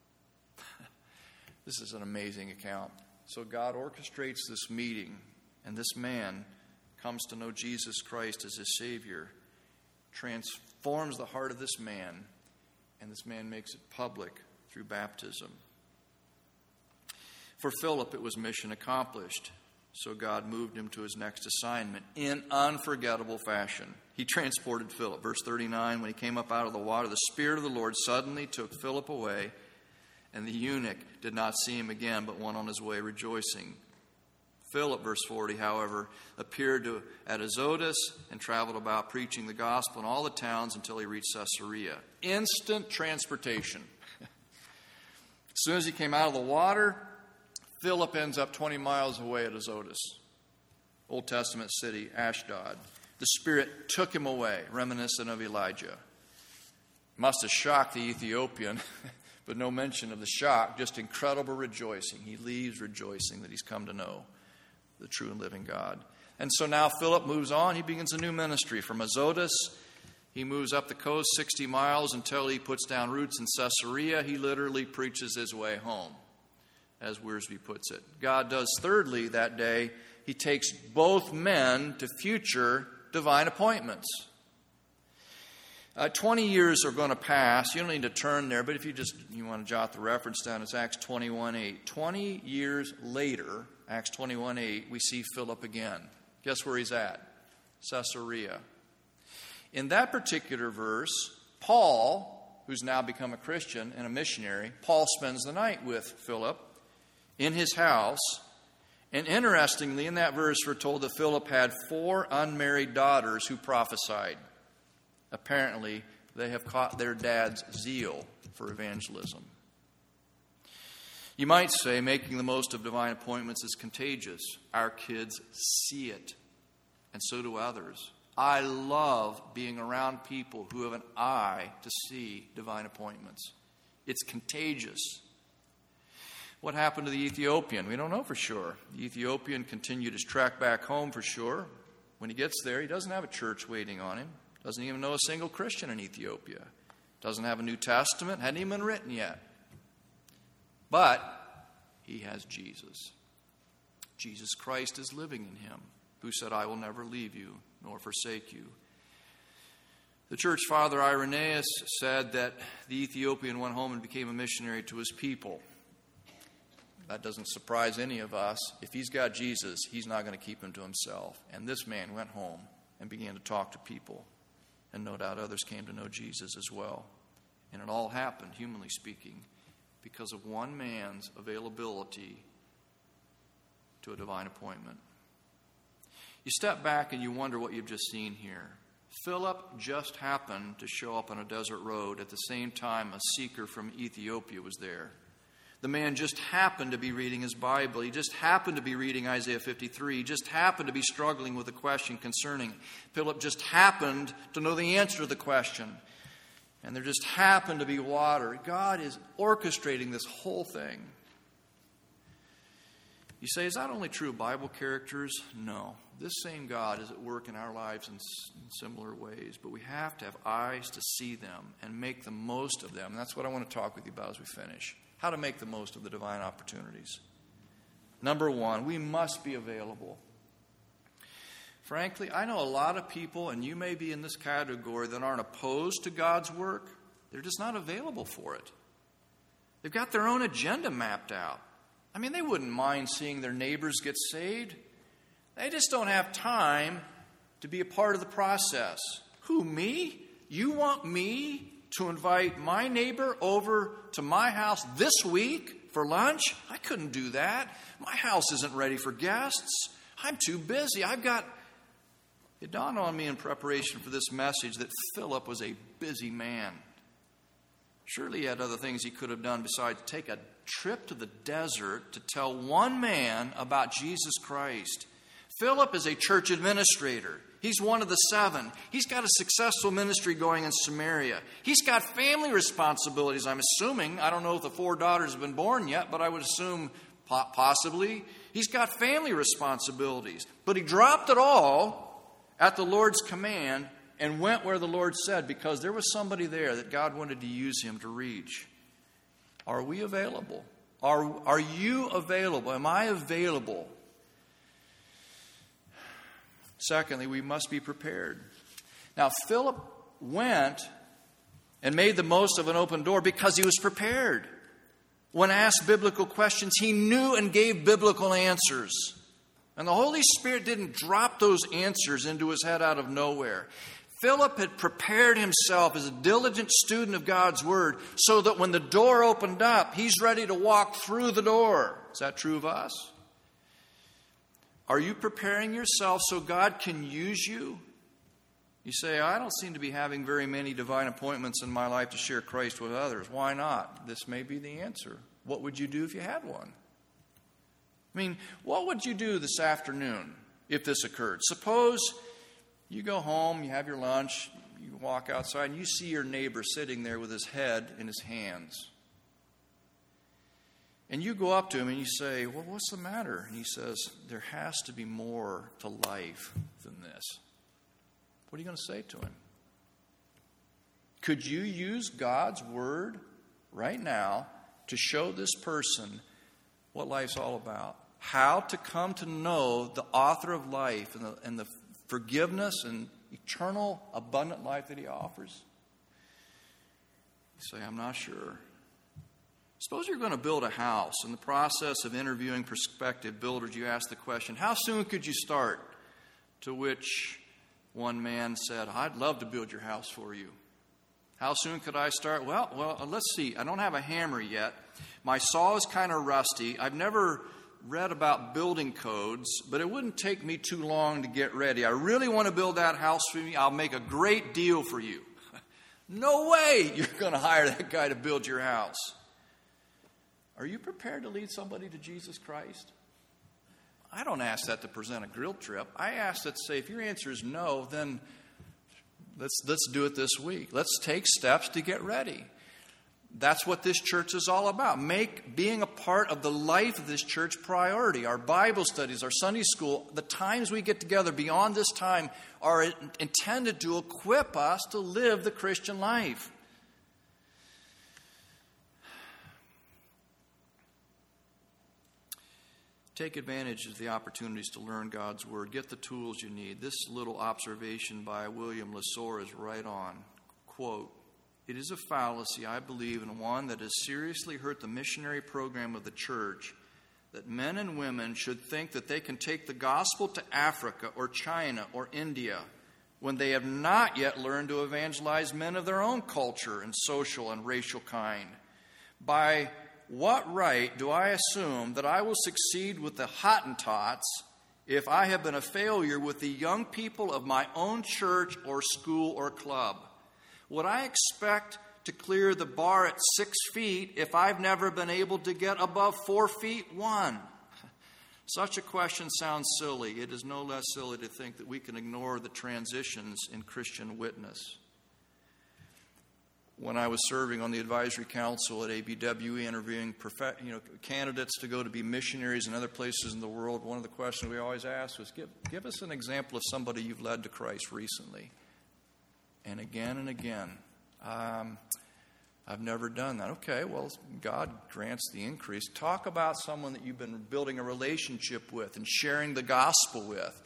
This is an amazing account. So God orchestrates this meeting, and this man comes to know Jesus Christ as his Savior, transforms the heart of this man, and this man makes it public through baptism. For Philip, it was mission accomplished. So God moved him to his next assignment in unforgettable fashion. He transported Philip. Verse thirty-nine, when he came up out of the water, the Spirit of the Lord suddenly took Philip away, and the eunuch did not see him again, but went on his way rejoicing. Philip, verse forty, however, appeared to, at Azotus and traveled about preaching the gospel in all the towns until he reached Caesarea. Instant transportation. As soon as he came out of the water, Philip ends up twenty miles away at Azotus, Old Testament city, Ashdod, the Spirit took him away, reminiscent of Elijah. Must have shocked the Ethiopian, but no mention of the shock, just incredible rejoicing. He leaves rejoicing that he's come to know the true and living God. And so now Philip moves on. He begins a new ministry. From Azotus, he moves up the coast sixty miles until he puts down roots in Caesarea. He literally preaches his way home, as Wiersbe puts it. God does thirdly that day, he takes both men to future divine appointments. Uh, twenty years are going to pass. You don't need to turn there, but if you just you want to jot the reference down, it's Acts twenty-one eight. twenty years later, Acts twenty-one eight, we see Philip again. Guess where he's at? Caesarea. In that particular verse, Paul, who's now become a Christian and a missionary, Paul spends the night with Philip in his house. And interestingly, in that verse, we're told that Philip had four unmarried daughters who prophesied. Apparently, they have caught their dad's zeal for evangelism. You might say making the most of divine appointments is contagious. Our kids see it, and so do others. I love being around people who have an eye to see divine appointments. It's contagious. What happened to the Ethiopian? We don't know for sure. The Ethiopian continued his trek back home for sure. When he gets there, he doesn't have a church waiting on him. Doesn't even know a single Christian in Ethiopia. Doesn't have a New Testament. Hadn't even been written yet. But he has Jesus. Jesus Christ is living in him, who said, I will never leave you nor forsake you. The church father Irenaeus said that the Ethiopian went home and became a missionary to his people. That doesn't surprise any of us. If he's got Jesus, he's not going to keep him to himself. And this man went home and began to talk to people. And no doubt others came to know Jesus as well. And it all happened, humanly speaking, because of one man's availability to a divine appointment. You step back and you wonder what you've just seen here. Philip just happened to show up on a desert road at the same time a seeker from Ethiopia was there. The man just happened to be reading his Bible. He just happened to be reading Isaiah fifty-three. He just happened to be struggling with a question concerning. Philip just happened to know the answer to the question. And there just happened to be water. God is orchestrating this whole thing. You say, is that only true of Bible characters? No. This same God is at work in our lives in, in similar ways. But we have to have eyes to see them and make the most of them. And that's what I want to talk with you about as we finish. How to make the most of the divine opportunities. Number one, we must be available. Frankly, I know a lot of people, and you may be in this category, that aren't opposed to God's work. They're just not available for it. They've got their own agenda mapped out. I mean, they wouldn't mind seeing their neighbors get saved. They just don't have time to be a part of the process. Who, me? You want me to invite my neighbor over to my house this week for lunch? I couldn't do that. My house isn't ready for guests. I'm too busy. I've got... It dawned on me in preparation for this message that Philip was a busy man. Surely he had other things he could have done besides take a trip to the desert to tell one man about Jesus Christ. Philip is a church administrator. He's one of the seven. He's got a successful ministry going in Samaria. He's got family responsibilities, I'm assuming. I don't know if the four daughters have been born yet, but I would assume possibly. He's got family responsibilities. But he dropped it all at the Lord's command and went where the Lord said, because there was somebody there that God wanted to use him to reach. Are we available? Are, are you available? Am I available? Secondly, we must be prepared. Now, Philip went and made the most of an open door because he was prepared. When asked biblical questions, he knew and gave biblical answers. And the Holy Spirit didn't drop those answers into his head out of nowhere. Philip had prepared himself as a diligent student of God's Word so that when the door opened up, he's ready to walk through the door. Is that true of us? Are you preparing yourself so God can use you? You say, I don't seem to be having very many divine appointments in my life to share Christ with others. Why not? This may be the answer. What would you do if you had one? I mean, what would you do this afternoon if this occurred? Suppose You go home, you have your lunch, you walk outside, and you see your neighbor sitting there with his head in his hands. And you go up to him and you say, well, what's the matter? And he says, there has to be more to life than this. What are you going to say to him? Could you use God's word right now to show this person what life's all about? How to come to know the author of life and the, and the forgiveness and eternal abundant life that he offers? You say, I'm not sure. Suppose you're going to build a house. In the process of interviewing prospective builders, you ask the question, how soon could you start? To which one man said, I'd love to build your house for you. How soon could I start? Well, well, let's see. I don't have a hammer yet. My saw is kind of rusty. I've never read about building codes, but it wouldn't take me too long to get ready. I really want to build that house for me. I'll make a great deal for you. No way you're going to hire that guy to build your house. Are you prepared to lead somebody to Jesus Christ? I don't ask that to present a guilt trip. I ask that to say, if your answer is no, then let's let's do it this week. Let's take steps to get ready. That's what this church is all about. Make being a part of the life of this church priority. Our Bible studies, our Sunday school, the times we get together beyond this time are intended to equip us to live the Christian life. Take advantage of the opportunities to learn God's Word. Get the tools you need. This little observation by William Lasore is right on. Quote, it is a fallacy, I believe, and one that has seriously hurt the missionary program of the church, that men and women should think that they can take the gospel to Africa or China or India when they have not yet learned to evangelize men of their own culture and social and racial kind. By what right do I assume that I will succeed with the Hottentots if I have been a failure with the young people of my own church or school or club? Would I expect to clear the bar at six feet if I've never been able to get above four feet one? Such a question sounds silly. It is no less silly to think that we can ignore the transitions in Christian witness. When I was serving on the advisory council at A B W E, interviewing prof- you know, candidates to go to be missionaries in other places in the world, one of the questions we always asked was, give, give us an example of somebody you've led to Christ recently. And again and again, um, I've never done that. Okay, well, God grants the increase. Talk about someone that you've been building a relationship with and sharing the gospel with.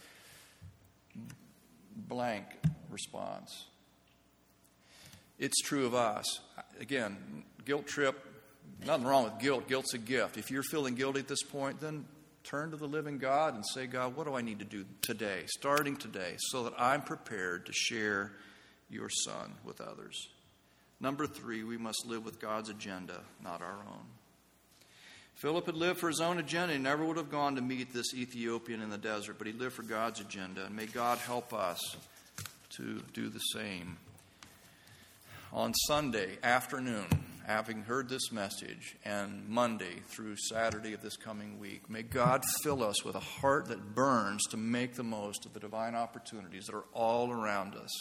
Blank response. It's true of us. Again, guilt trip, nothing wrong with guilt. Guilt's a gift. If you're feeling guilty at this point, then turn to the living God and say, God, what do I need to do today, starting today, so that I'm prepared to share your Son with others? Number three, we must live with God's agenda, not our own. Philip had lived for his own agenda. He never would have gone to meet this Ethiopian in the desert, but he lived for God's agenda. And may God help us to do the same. On Sunday afternoon, having heard this message, and Monday through Saturday of this coming week, may God fill us with a heart that burns to make the most of the divine opportunities that are all around us.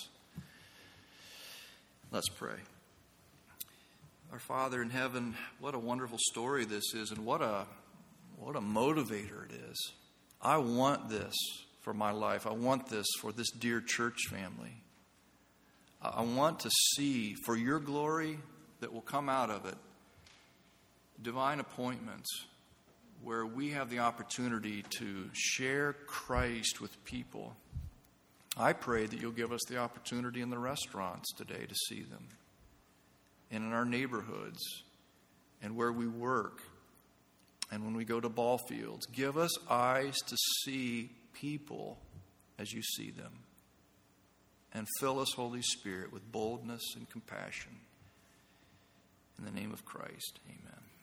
Let's pray. Our Father in heaven, what a wonderful story this is, and what a what a motivator it is. I want this for my life. I want this for this dear church family. I want to see, for your glory that will come out of it, divine appointments where we have the opportunity to share Christ with people. I pray that you'll give us the opportunity in the restaurants today to see them, and in our neighborhoods, and where we work, and when we go to ball fields. Give us eyes to see people as you see them. And fill us, Holy Spirit, with boldness and compassion. In the name of Christ, amen.